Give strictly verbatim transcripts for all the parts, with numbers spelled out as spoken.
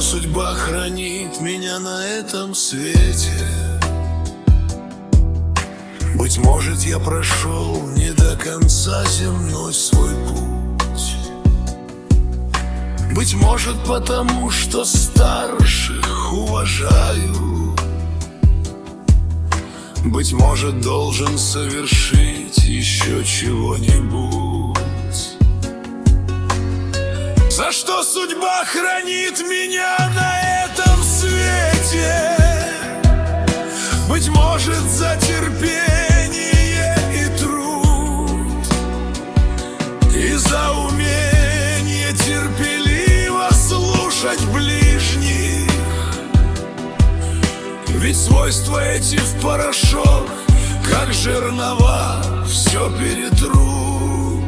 судьба хранит меня на этом свете. Быть может, я прошел не до конца земной свой путь. Быть может, потому что старших уважаю. Быть может, должен совершить еще чего-нибудь. За что судьба хранит меня на этом свете? Быть может, за терпение и труд, и за умение терпеливо слушать ближних. Ведь свойства эти в порошок, как жернова, все перетрут.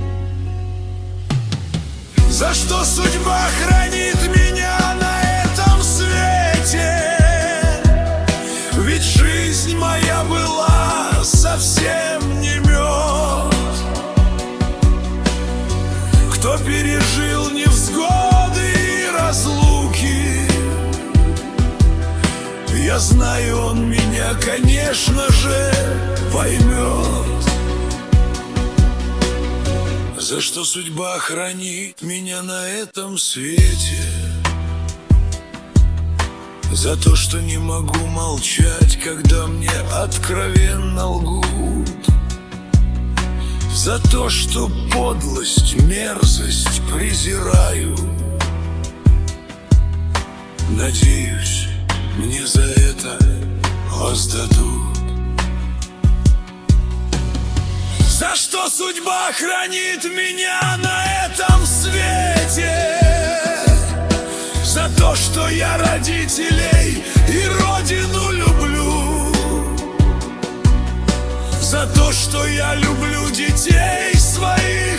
За что судьба хранит меня на этом свете? Ведь жизнь моя была совсем не мед. Кто пережил невзгоды и разлуки, я знаю, он меня, конечно же, поймет. За что судьба хранит меня на этом свете? За то, что не могу молчать, когда мне откровенно лгут. За то, что подлость, мерзость презираю. Надеюсь, мне за это воздадут. За что судьба хранит меня на этом свете? За то, что я родителей и родину люблю. За то, что я люблю детей своих.